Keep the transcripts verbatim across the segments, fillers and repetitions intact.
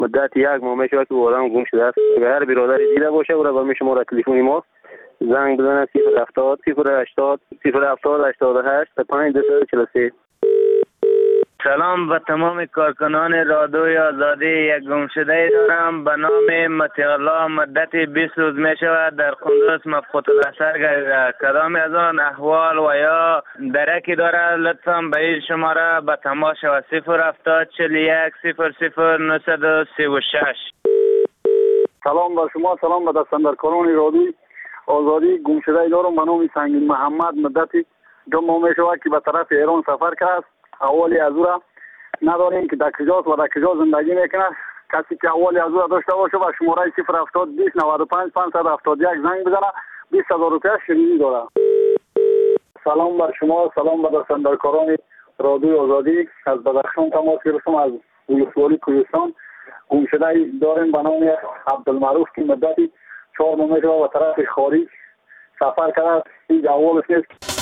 مدت یک ماه میشه که آدم گم شده است. اگر هر برادری دیده باشه او را به شما را تلفن ما زنگ بزنه صفر هفتاد صفر هشتاد صفر هفتاد هشتاد و هشت پنج دو چهار سه. سلام به تمام کارکنان رادیوی آزادی. یک گمشده دارم به نام متیالله. مدت بیست روز می شود در قندوز مفقود الاثر گردیده. کدام از آن احوال و یا درکی دارد لطفا به این شماره به تماس شود صفر هفتاد چهل و یک صفر صفر نهصد و سی و شش. سلام بر شما، سلام به دستاندرکاران رادیوی آزادی. گمشده دارم به نام سنگین محمد. مدتی دو ماه می شود که به طرف ایران سفر کرد. اولی از او را نداریم که در کجاست و در کجا زندگی میکنه. کسی که اولی از او را داشته باشه و شماره صفر هفتاد بیست نود و پنج پانصد و هفتاد و یک زنگ بزنه. بیست هزار روپیه شیرینی داره. سلام بر شما، سلام به دستاندرکاران رادیوی آزادی. از بدخشان تماس گرفتم، از ولسوالی کوهستان. گمشده داریم به نام عبدالمعروف که مدتی چهار ماه میشه و طرف خارج سفر کرده. این اولش نیست.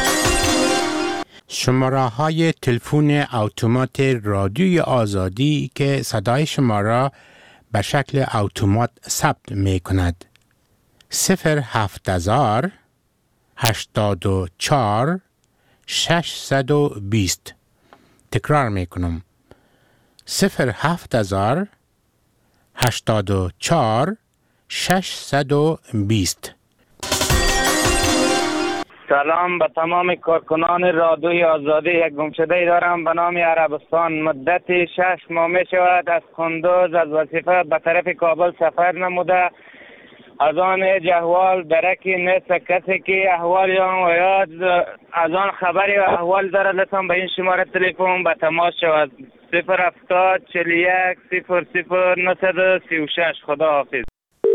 شماره های تلفن اتومات رادیوی آزادی که صدای شما را به شکل اتومات ثبت می کند: صفر هفت هزار هشتاد و چهار ششصد و بیست. تکرار می کنم: صفر هفت هزار هشتاد و چهار ششصد و بیست. سلام به تمام کارکنان رادیوی آزادی. یک گمشده دارم به نام عربستان. مدت شش ماه می شود از قندوز از وظیفه به طرف کابل سفر نموده. از آن جهوال درکی نیست. کسی که احوال یا و یاد از آن خبری و احوال داره لطفا به این شماره تلفن به تماس شود صفر هفتاد چهل و یک صفر صفر نهصد و سی و شش. خدا حافظ.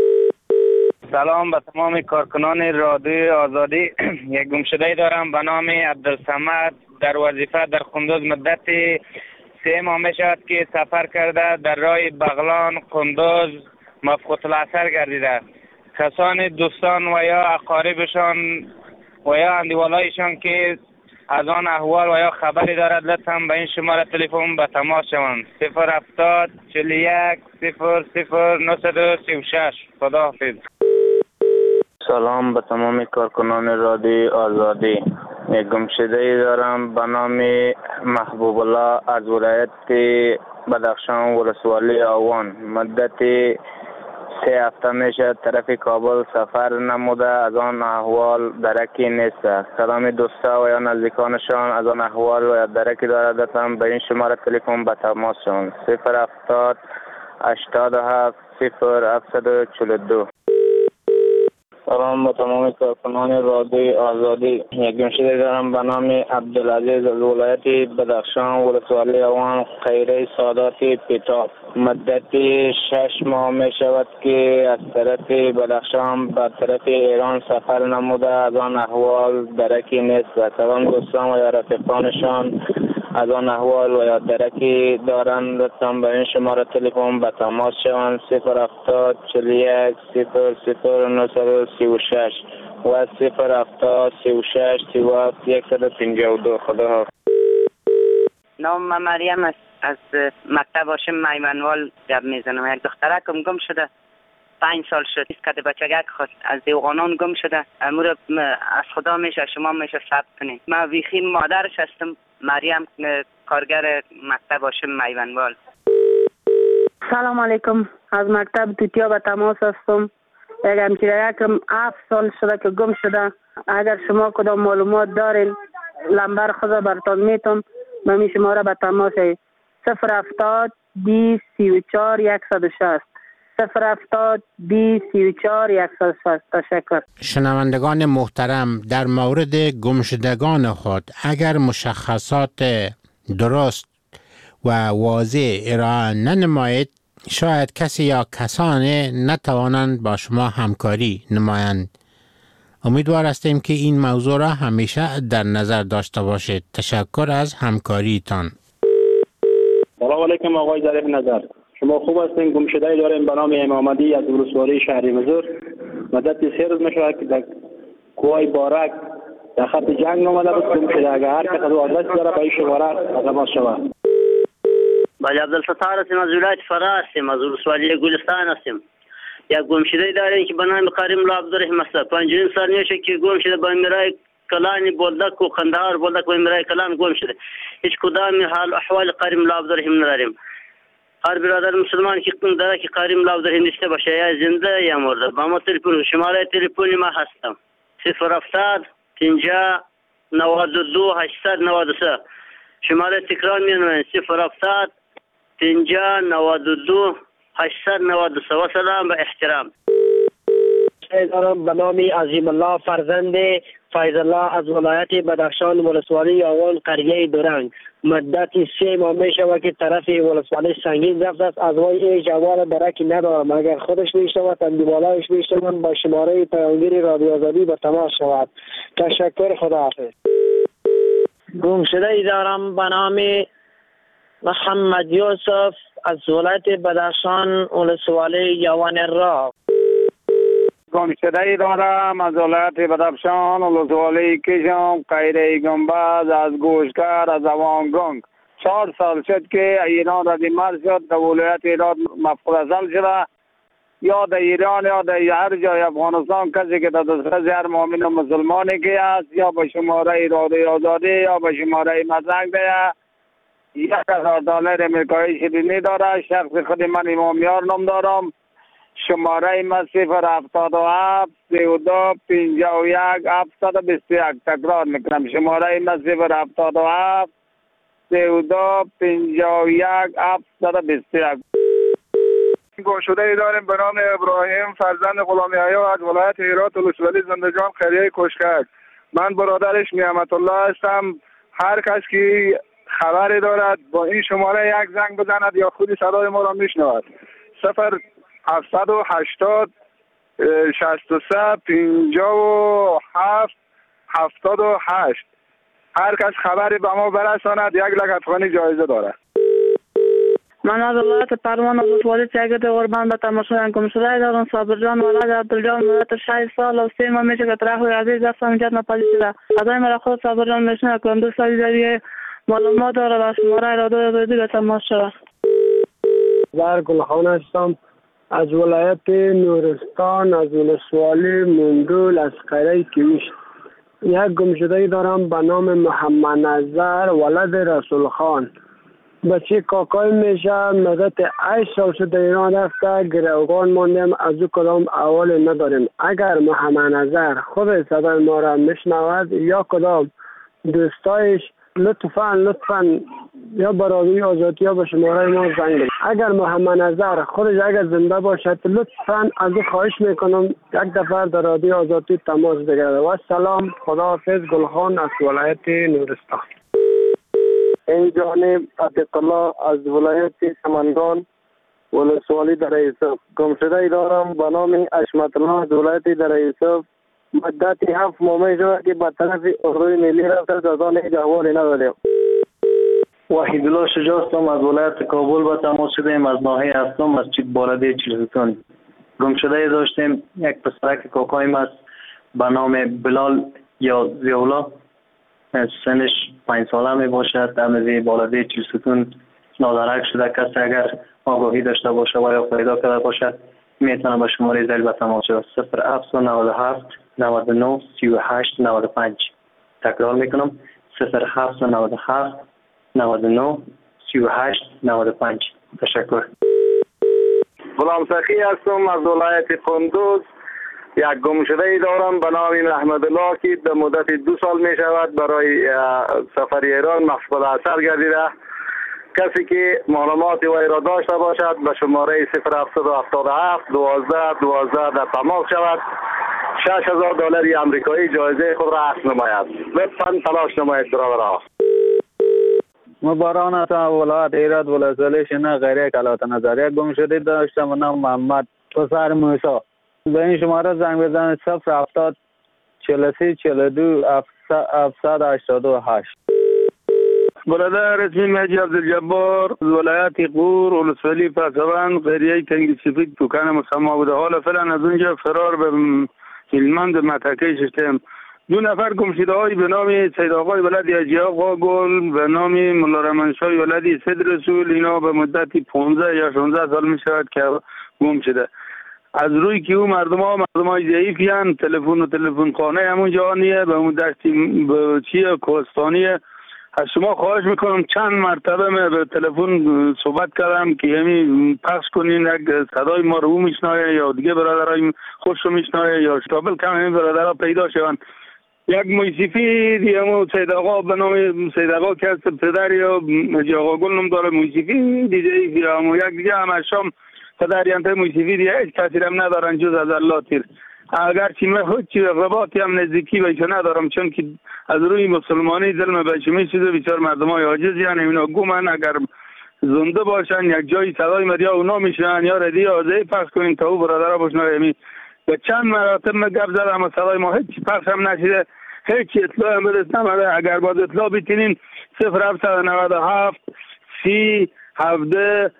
سلام به تمام کارکنان رادیوی آزادی. یک گمشده دارم به نام عبدالصمد در وظیفه در قندوز. مدت سه ماه می شود که سفر کرده در راه بغلان قندوز مفقود الاثر گردیده. کسان دوستان و یا اقاربشان و یا اندیوالایشان که از آن احوال و یا خبری دارد لطفا به این شماره تلفن به تماس شوند صفر هفتاد چهل و یک صفر صفر نهصد و سی و شش. خدا حافظ. سلام به تمام کارکنان رادیوی آزادی. یک گمشده دارم به نام محبوب الله از ولایت بدخشان ولسوالی آوان. مدت سه هفته میشه طرف کابل سفر نموده. از آن احوال درکی نیست. سلام دوستا و یا نزدیکانشان از آن احوال و یا درکی دارد لطفا به این شماره تلفن به تماس شوند صفر هفتاد هشتاد و هفت صفر هفتصد و چهل و دو. سلام به تمام کارکنان رادیوی آزادی. یک گمشده دارم به نام عبدالعزیز از ولایت بدخشان ولسوالی آوان خیره ساداتی پیتاب. مدت شش ماه می شود که از طرف بدخشان به طرف ایران سفر نموده. از آن احوال درکی نیست. و سلام دوستان و یا رفیقانشان از آن احوال و یا درکی دارند لطفا به این شماره تلفن به تماس شوند صفر هفتاد چهل و یک صفر صفر نهصد و سی و شش و صفر هفتاد سی و شش سی و هفت صد و پنجاه و دو. خدا حافظ. نام من مریم است. از مکتب هاشم میمنوال جب میزنم. یک دخترکم گم شده. پنج سال شد. کده بچگک خواست از دیوغانان گم شده. امور از خدا میشه شما میشه ثبت کنید. من ویخی مادرش هستم. مریم کارگر مکتب هاشم میمنوال. سلام علیکم. از مکتب توتیا به تماس هستم. یک همچنین یکم هفت سال شده که گم شده. اگر شما کدام معلومات دارین لمبر خود برتان میتم به می شماره به تماس صفر هفتاد بیست سی و چهار صد و شصت صفر هفتاد بیست سی و چهار صد و شصت. تشکر. شنوندگان محترم، در مورد گمشدگان خود اگر مشخصات درست و واضح ارائه ننمایید شاید کسی یا کسانی نتوانند با شما همکاری نمایند. امیدوار هستیم که این موضوع را همیشه در نظر داشته باشید. تشکر از همکاریتان. سلام علیکم آقای ظریف نظر. شما خوب هستین؟ گمشده داریم به نام امامدی از ولسوالی شهر مزور. مدت سه روز میشه که در کوه بارک در خط جنگ آمده بود. گم شده. اگر هر کس از آدرس داره به این شماره تماس شود. ولی عبدالستار هستیم، از ولایت فرا هستیم، از ولسوالی گلستان هستیم. یک گمشده داریم که به نام کریم الله عبدالرحیم است. پنجمین سال میشه که گم شده با امیرای کلان بولدک و قندهار بولدک و امیرای کلان گم شده. هیچ کدام حال احوال کریم الله عبدالرحیم نداریم. هر برادر مسلمان که داره که کریم الله عبدالرحیم داشته باشه، یا زنده یا مرده. با ما تلفن شماره تلفنی ما هستم صفر هفتاد پنجاه نود و دو هشتصد نود و سه. شماره تکرار می‌کنم صفر هفتاد پنجاه نود و دو هشتصد نود و سه. و سلام و احترام. دارم به نام عظیم الله فرزند فیض الله از ولایت بدخشان ولسوالی یاوان قریه دورنگ. مدت سه ماه می شود که طرف ولسوالی سنگین رفت است. از وای ای جوال درکی ندارم. اگر خودش میشود تندیبالایش میشود با شماره پیامگیر رادیو آزادی به تماس شود. تشکر، خداحافظ. گم شده ای دارم به نام محمد یوسف از ولایت بدخشان ولسوالی یاوان را. گم شده ای دارم از ولایت بدخشان ولسوالی کشم قیره گنباز از گوشکر از اوانگنگ. چهار سال شد که ایران را دیمار شد، در ولایت ایران مفقود شده. یا در ایران یا در هر جای افغانستان کسی که در دسترس هر مؤمن و مسلمانی که است، یا به شماره رادیو آزادی یا به شماره مزنگ ده یک هزار دلار امریکایی شیرینی داره. شخص خود من امامیار نام دارم. شماره ما صفر هفتاد و هفت سی و دو پنجاه و یک هفتصد و بیست و یک. تکرار میکنم شماره ما صفر هفتاد و هفت سی و دو پنجاه و یک هفتصد و بیست و یک. گم شده ای داریم به نام ابراهیم فرزند غلام یحیی از ولایت هرات ولسوالی زندجان قریه کشکک. من برادرش نعمت الله هستم. هر کس که خبری دارد با این شماره یک زنگ بزند یا خودی صدای ما را میشنود. صفر هفتصد و هشتاد شصت و سه پنجاه و هفت هفتاد و هشت. هر کس خبری به ما برساند یک لک افغانی جایزه دارد. من از ولایت پروان از ولسوالی چاگرد قربان به تماشای گم شده دارم. صابر جان ولد عبدالجان ولایت شش سال و سه ماه میشه که طرف عزیز هستم جد نپذیر شده. ادای مرا خود صابر جان میشنه کنم دو سالی دیگه معلومات داره و شماره رادیو آزادی به تماس شود. زهر گلخان هستم از ولایت نورستان از ولسوالی مندول از قریه کمیشت. یک گمشده دارم به نام محمد نظر ولد رسول خان. بچه کاکای میشه مدت هشت سال شده ایران رفته، گروگان ماندیم، از او کدام احوال نداریم. اگر محمد نظر خود صدای ما را میشنود یا کدام دوستایش لطفاً لطفاً یا برای آزادی یا به شماره ما زنگ بزنید. اگر محمد نظر خودش اگر زنده باشد لطفاً از او خواهش میکنم یک دفعه در رادیو آزادی تماس بگیرد. و سلام، خداحافظ. گلخان از ولایت نورستان. این جانب عتیقالله از ولایت سمنگان ولسوالی در یوسف. گمشده ای دارم به نام اشمت الله از ولایت در یوسف. مدت هفت ماه می شود که به طرف اردوی ملی رفته از آن هیچ احوالی نداریم. وحید الله شجاع هستم از ولایت کابل به تماس شدیم از ناحیه هفتم مسجد بالده چلستان. گمشده ای داشتیم یک پسرک کاکایم است به نام بلال یا زیولا. سنش پنج ساله می باشد. در بالده چلستون نادرک شده. کسی اگر آگاهی داشته باشه و یا پیدا کرده باشد میتونه به شماره زیل به تماس شود. صفر هفت نود و هفت نود و نه سی و هشت نود و پنج. تکرار میکنم صفر هفت نود و هفت نود و نه سی و هشت نود و پنج. تشکر. غلام سخی هستم از ولایت قندوز. یک گمشده ای دارم به نام احمد الله که در مدت دو سال می شود برای سفر ایران مفقود اثر گردیده. کسی که معلومات وی را داشته باشد به شماره صفر هفتصد و هفتاد و هفت دوازده دوازده در تماس شود. شش هزار دلار امریکایی جایزه خود را اخذ نماید. لطفاً تلاش نماید برادرها. مباران تا ولایت ایراد ولسوالی شنا غیره کلات نظر. یک گمشده داشتم به نام محمد پسر موسی. به این شماره زنگ بزنید صفر هفتاد چهل و سه چهل و دو هفتصد و هشتاد و هشت. برادر اسمی مهدی عبدالجبار ولایت قور ولسوالی پسوند قریه تنگی سفید توکن مسما بوده. حالا فعلا از اونجا فرار به هلمند متکه شدیم. دو نفر گمشده های به نام سید آقای ولدی حاجی آقا گل به نام ملا رحمنشاه ولدی سید رسول، اینا به مدتی پانزده یا شانزده سال می شود که گم شده. از روی که او مردم ها مردم های ضعیفی هستند، تلفن و تلفن خانه همون جانیه به اون دستی به چیه کوهستانیه. از شما خواهش میکنم چند مرتبه من به تلفن صحبت کردم که همین پخش کنین، یک صدای ما رو میشنایه یا دیگه برادرای خوش رو میشنایه یا شابل کم همین برادرها پیدا شوند. یک موسیقی دیگه مو سید آقا به نام سید آقا که از پدر یا حاجی آقا گل نام داره، موسیقی دیگه یا مو یک دیگه هم شام پدری انت موسیقی دیگه هیچ کسی هم ندارن جز از الله تیر. اگر چی من هیچ رباطی هم نزدیکی بهش ندارم، چون که از روی مسلمانی ظلم بهش میشده. بیچار مردمای عاجزی ان، اینا گومن. اگر زنده باشن یک جای صدای مریا اونا میشن یا ردی آزه پخش کنین تا او برادرها بشنوه. می به چند مراتب من گپ زدم اما صدای ما هیچ پخش هم نشده، هیچ اطلاع هم بدست نمده. اگر باز اطلاع بیتینین صفر هفت نود و هفت سی هفده.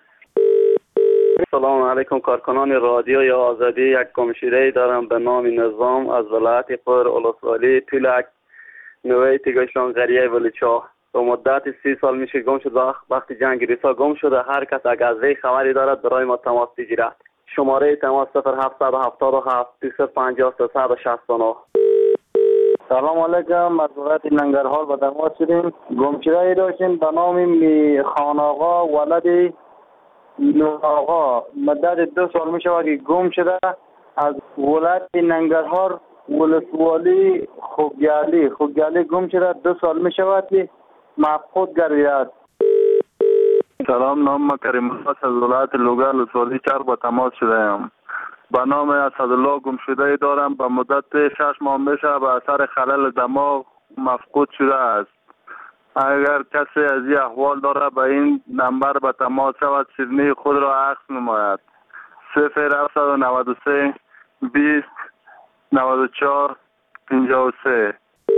سلام علیکم کارکنان رادیوی آزادی. یک گمشده دارم به نام نظام از ولایت پر اولسوالی تولک نوعی تیگشان غریه ولیچا. به مدت سی سال میشه گم شد. وقتی جنگ ریسا گم شده. هر کس اگر از وی خبری دارد برای ما تماس بگیرد. شماره تماس صفر هفت هفت هفت سه پنج سه شش نه. سلام علیکم، از ولایت ننگرهار به تماس شدیم. گمشده داشتیم به نام میخان آقا ولدی نور آقا. مدت دو سال می شود که گم شده. از ولایت ننگرهار ولسوالی خوگیالی خوگیالی گم شده. دو سال می شود که مفقود گردید. سلام، نام ما کریم الله از ولایت لوگر ولسوالی چرخ به تماس شده ام. به نام اسدالله گمشده دارم. به مدت شش ماه میشه به اثر خلل دماغ مفقود شده است. اگر کسی از این احوال داره به این نمبر به تماس شود، سیدنی خود را عکس نماید. صفر هفت نود و سه بیست نود و چهار پنجاه و سه.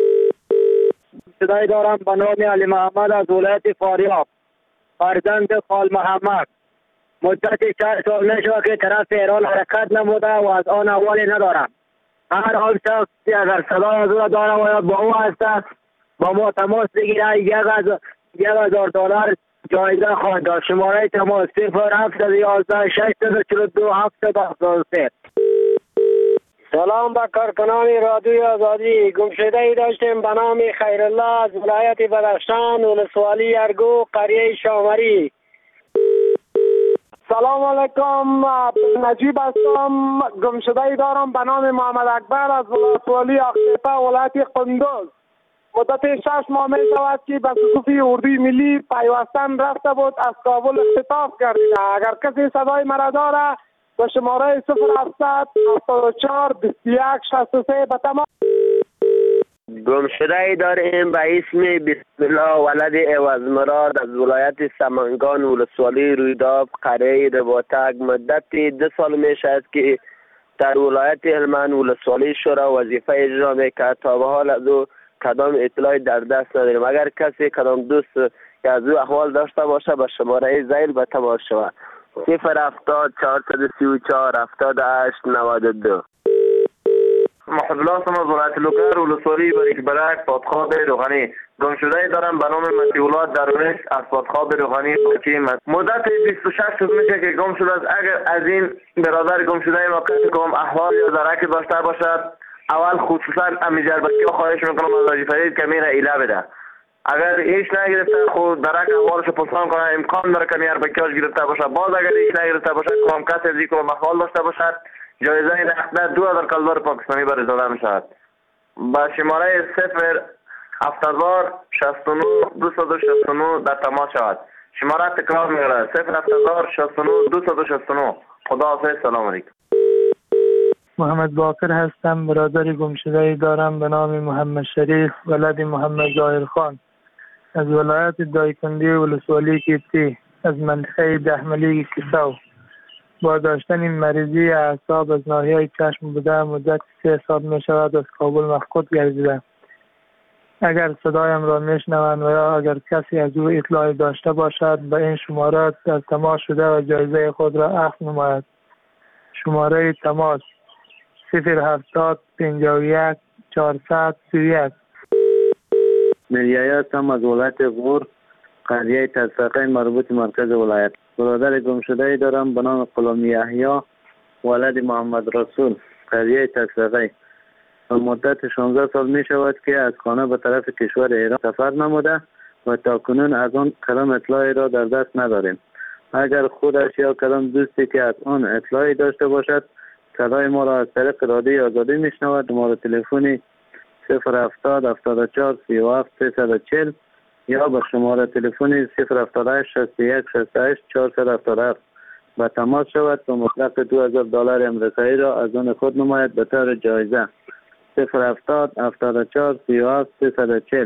صدای دارم به نام علی محمد از ولایت فاریاب، فرزند خال محمد. مدت چهار سال میشه که طرف ایران حرکت نموده و از آن احوالی ندارم. هر آن شخصی اگر صدای از او داره و یا با او هسته با ما تماس بگیره. یک از یک هزار دلار جایزه خواهد داشت. شماره تماس صفر هفت یازده شش چهل و دو هفت هفتاد سه. سلام به کارکنان رادیوی آزادی. گمشده ای داشتیم به نام خیرالله از ولایت بدخشان ولسوالی ارگو قریه شامری. سلام علیکم، نجیب هستم. گمشده ای دارم به نام محمد اکبر از ولسوالی اختیپه ولایت قندوز. مدت شش ماه می شود که به صفوف اردوی ملی پیوستن رفته بود، از کابل اختطاف گردیده. اگر کسی صدای مرا داره به شماره صفر هفتصد هفتاد و چهار بیست و یک شصت و سه به تمام. گمشده ای داریم به اسم بسم الله ولد عوض مراد از ولایت سمنگان ولسوالی رویداد قریه رباطک. مدت دو سال می شود که در ولایت هلمند ولسوالی شورا وظیفه اجرا میکرد. تا به حال از او کدام اطلاعی در دست نداریم. اگر کسی کدام دوست که از او احوال داشته باشه به شماره زیل به تماس شود. صفر هفتاد چهارصد و سی و چهار هفتاد و هشت نود و دو. محمد الله هستم از ولایت لوگر ولسوالی بریک برک پادخواب روغنی. گمشده دارم به نام مسیح درونش از پادخواب روغنی پاکی. مدت بیست و شش روز میشه که گم شده است. اگر از این برادر گمشده واقع کنم احوال یا درک داشته باشد، اول خصوصا امی جربکی خواهش میکنم از حاجی فرید کمیر ایله بده. اگر هیچ نگرفته خود درک احوالش پرسان کنه، امکان داره کمی اربکیاش گرفته باشه. باز اگر هیچ نگرفته باشه کم کسی از اینکه احوال داشته باشد جایزه نقد دو هزار کلدار پاکستانی بر داده میشود. با شماره صفر هفت هزار شصت و نه دویست و شصت و نه در تماس شود. شماره تکرار میگرد صفر هفت هزار شصت و نه دویست و شصت و نه. خدا حافظ. سلام علیکم. محمد باقر هستم. برادر گمشده دارم به نام محمد شریف ولد محمد ظاهر خان از ولایت دایکندی ولسوالی کیفتی از منطقه دهملی کیساو. با داشتن این مریضی اعصاب از ناحیه چشم بوده مدت سه سال می شود از کابل مفقود گردیده. اگر صدایم را میشنوند و یا اگر کسی از او اطلاعی داشته باشد به این شماره در تماس شده و جایزه خود را اخذ نماید. شماره تماس صفر هفتاد پنجاه و یک چهارصد سی و یک. میریایی هستم از ولایت غور، قریه تسقه مربوط مرکز ولایت. برادر گم شده ای دارم به نام غلام یحیی ولد محمد رسول، قریه تسقه. مدت شانزده سال می شود که از خانه به طرف کشور ایران سفر نموده و تا کنون از آن کدام اطلاعی را در دست نداریم. اگر خودش یا کدام دوستی که از آن اطلاعی داشته باشد صدای ما را از طریق رادیوی آزادی میشنود، شماره تلفنی صفر هفتاد هفتاد و چهار سی و هفت سیصد و چهل یا به شماره تلفنی صفر هفتاد و هشت شصت و یک شصت و هشت چهارصد و هفتاد و هفت و تماس شود و مبلغ دو هزار دلار امریکایی را از آن خود نماید به طور جایزه. صفر هفتاد هفتاد و چهار سی و هفت سیصد و چهل.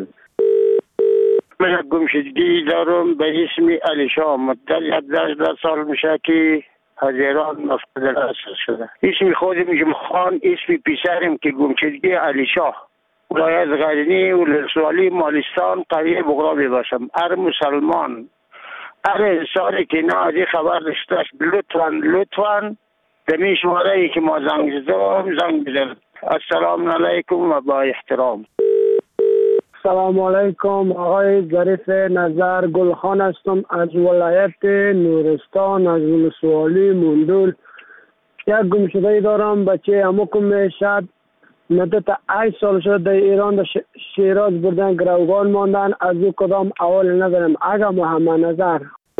من گمشدگی دارم به اسم علی شاه. مدت هجده سال میشه که از ایران مفقود الاساس شده. اسم خودم جمخان، اسم پیسرم که گمشدگی علی شاه، ولایت غزنی ولسوالی مالستان قریه بغرابی باشم. هر مسلمان هر انسانی که نه از این خبر داشتش لطفاً لطفاً دمی شماره ای که ما زنگ زدم زنگ بزن. السلام علیکم و با احترام. سلام علیکم، آقای ظریف نظر گلخان هستم از ولایت نورستان از ولسوالی مندول. یک گمشده دارم بچه اموکم میشد، مدت هشت سال شد در ایران در شیراز بردن گروگان ماندن، از او کدام اول ندارم. اگر محمد نظر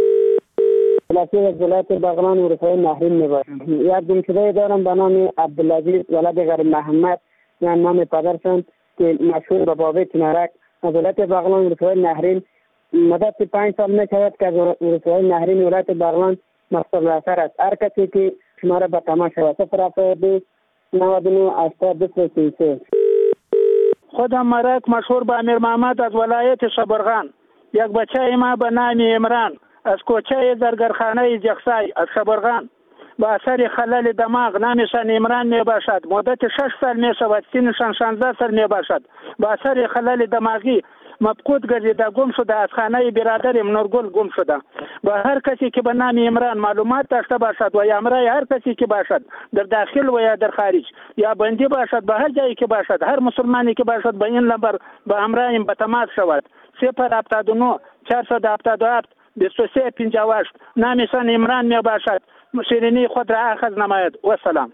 ولایت از ولایت بغلان ورسای نهرین میباشم. یک گمشده دارم به نام عبدالعزیز ولد غیر محمد، یعنی نام پدرشان که مشهور به بابه کنارک، از ولایت بغلان ورسای نهرین. مدت پنج سال میشود که از ورسای نهرین ولایت بغلان مقصد اثر است. هر کسی که شما را به تماس شود صفر هفتاد و دو نود و نه هشتاد و دو سی و سه. خودم مرک مشهور به امیر محمد از ولایت شبرغان. یک بچه ما به نام عمران از کوچه زرگرخانه جخسای از شبرغان با اثر خلل دماغ نامشان عمران می باشد. مدت شش سال می شود، سنشان شانزده سال می باشد. با اثر خلل دماغی مفقود گردیده، گم شده. از خانه برادرم نورگل گم شده. با هر کسی که به نام عمران معلومات داشته باشد و یا امرای هر کسی که باشد در داخل و یا در خارج یا بندی باشد، به هر جایی که باشد، هر مسلمانی که باشد به این نمبر به امرایم به تماس شود. صفر هفتاد و نه چهارصد و هفتاد و هفت بیست و سه پنجاه و هشت. نامشان عمران می باشد. شیرینی خود را اخذ نماید. و سلام.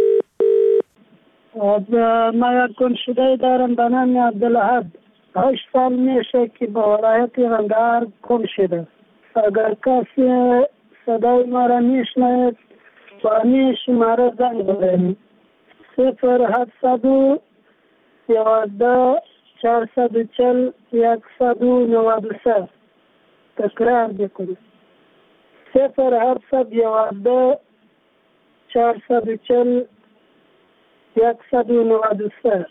من یک گمشده دارم به نام عبدالحق. هشت سال میشه که به ولایت قندهار گم شده. اگر کسی صدای ما را میشنوید با همین شماره زنگ بزنید. صفر هفتصد و یازده چهارصد و چهل یکصد و نود و سه. تکرار بکنید. صفر هفتصد یازده چهارصد و چهل یکصد و نود و سه.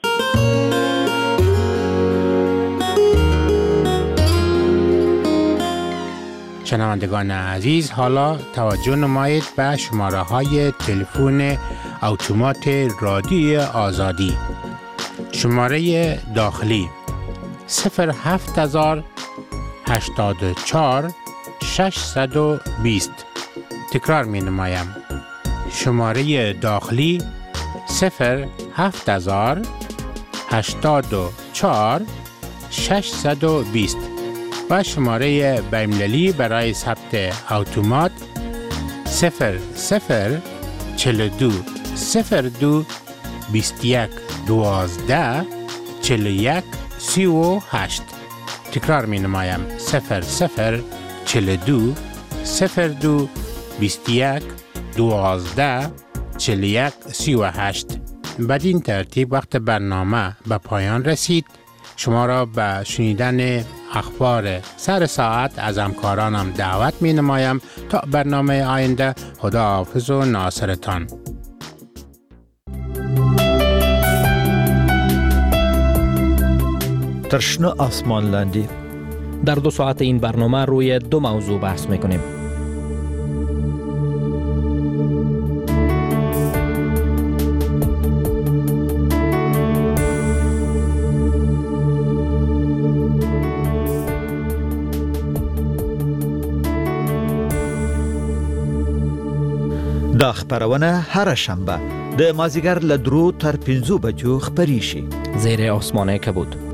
شنوندگان عزیز، حالا توجه نمایید به شماره های تلفن اتومات رادیوی آزادی. شماره داخلی صفر هفت هزار هشتاد و چهار ششصد و بیست. تکرار می نمایم. شماره داخلی صفر هفت هزار هشتاد و چهار ششصد و بیست و شماره بین‌المللی برای ثبت اتومات صفر صفر چهل و دو صفر دو بیست و یک دوازده چهل و یک سی و هشت. تکرار می نمایم. صفر صفر چهل و دو صفر دو بیست و یک دوازده چهل و یک سی و هشت. بدین ترتیب وقت برنامه به پایان رسید. شما را به شنیدن اخبار سر ساعت از همکارانم دعوت می نمایم. تا برنامه آینده، خدا حافظ و ناصرتان. ترشنه آسمان لندی. در دو ساعت این برنامه روی دو موضوع بحث میکنیم. دا خبرونه هر شنبه د مازیګر له درو تر پنځو بجو خپرې شي. زیر آسمانه که بود.